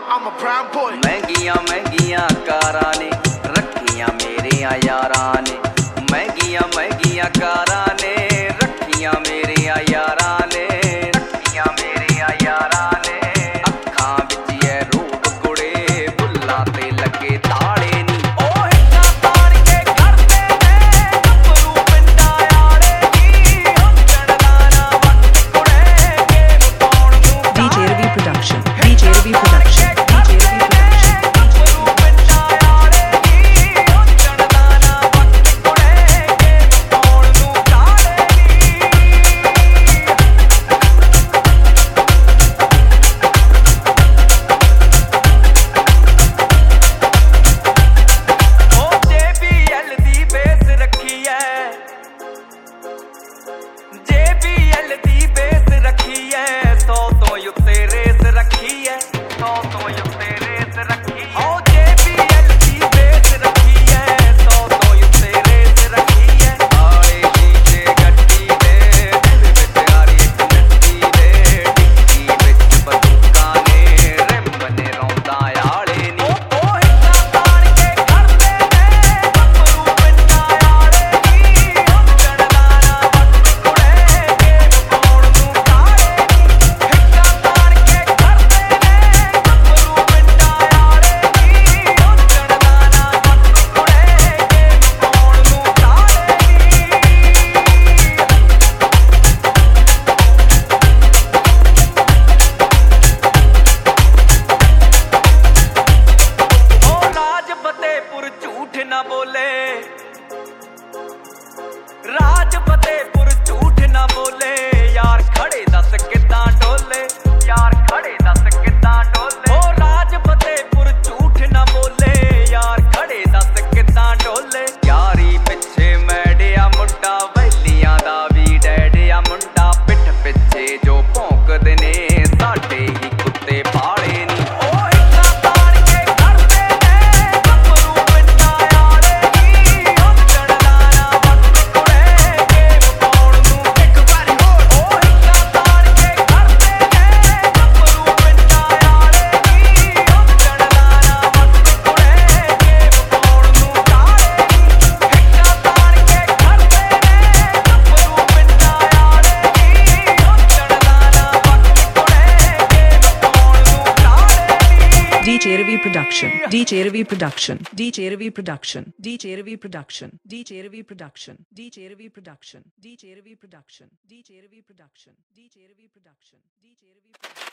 I'm a prime boy. महंगियां महंगियां कारां ने रखियां मेरियां यारां ने, महंगियां महंगियां कारां ने रखियां मेरियां यारां ने, रखियां मेरियां यारां ने। अखां विच ऐ रूप कुड़े बुल्लां ते लगे ताले नी, ओ हिक्कां ताण के करदे ने गभरू पिंडां आले नी। हुंजण दा ना वक्त कुड़े गेम पाउण नूं DJ Ravi Production. DJ Ravi Production. DJ Ravi Production. JBL दी बेस रखी है, 100 तो उत्ते रेस रखी है, 100 तो उत्ते रेस रखी है। ओ JBL दी बेस रखी है, 100 तो उत्ते रेस रखी है। आले शीशे गड्डी दे दिल विच यारी इक नट्टी दे, डिक्की विच बंदूकां ने रिंब ने रौंदा आले नी। ओ हिक्कां ताण के करदे ने गभरू पिंडां आले नी। हुंजण दा ना वक्त कुड़े गेम पाउण नूं ताले नी। हिक्कां ताण के करदे ने गभरू पिंडां आले नी। हुंजण दा ना वक्त कुड़े गेम पाउण नूं ताले नी। ओ राज फतेहपुर झूठ ना बोले, राज फतेहपुर झूठ ना बोले। यार खड़े दस किदां डोले, यार खड़े दस किदां डोले। ओ राज फतेहपुर झूठ ना बोले, यार खड़े दस किदां डोले। यारी पिछे मैडिया मुंडा, वैलियां दा भी डैडिया मुंडा। पिठ पिछे जो भौंकदे ने साडे ही कुत्ते पाले नी। ओ हिक्कां ताण के करदे ने गभरू पिंडां आले नी। हुंजण दा ना वक्त कुड़े गेम पाउण नूं Everybody hold. ओ हिक्कां ताण के करदे ने गभरू पिंडां आले नी। हुंजण दा ना वक्त कुड़े गेम पाउण नूं ताले नी। हिक्कां ताण के करदे ने गभरू पिंडां आले नी। हुंजण दा ना वक्त कुड़े गेम पाउण नूं ताले नी। DJ Ravi Production. DJ Ravi Production. DJ Ravi Production. DJ Ravi Production. DJ Ravi Production. DJ Ravi Production. DJ Ravi Production. DJ Ravi Production. DJ Ravi Production. DJ Ravi Production.